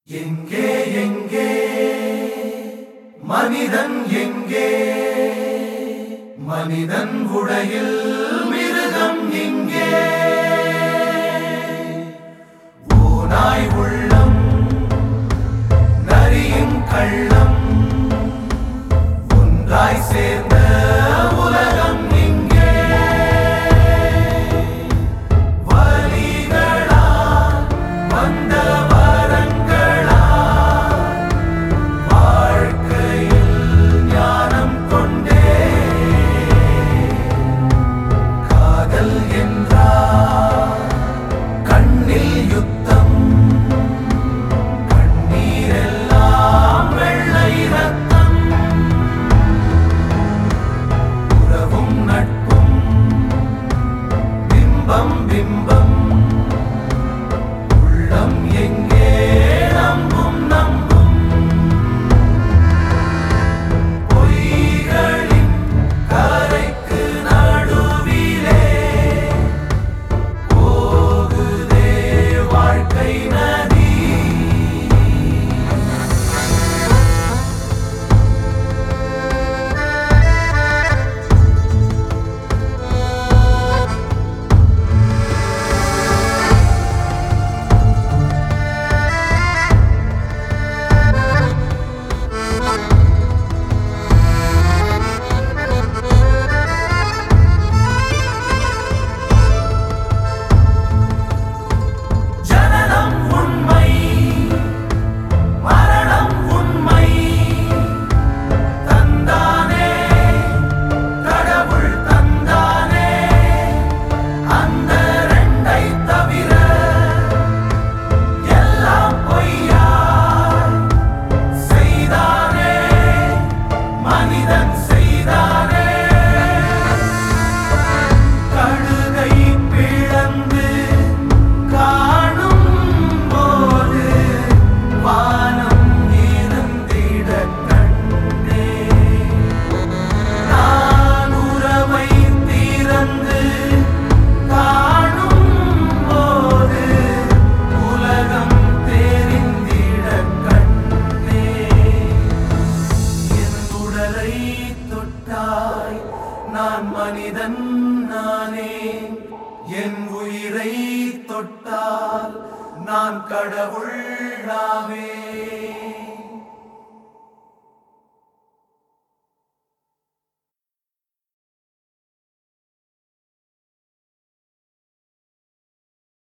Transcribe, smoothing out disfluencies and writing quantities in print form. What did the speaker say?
எங்கே எங்கே மனிதன் எங்கே மனிதன் உடையில் மிருகம் எங்கே ஓநாய் உள்ளம் நரியின் கள்ளம் ஒன்றாய் சேர்ந்த உலகம் எங்கே வலிகளால் வந்த பிம்பம் உள்ளம் எங்கே நம்பும் நம்பும் பொய்களின் கரைக்கு நடுவிலே போகுதே வாழ்க்கை நதி நான் மனிதன் நானே என் உயிரை தொட்டால் நான் கடவுள் நாவே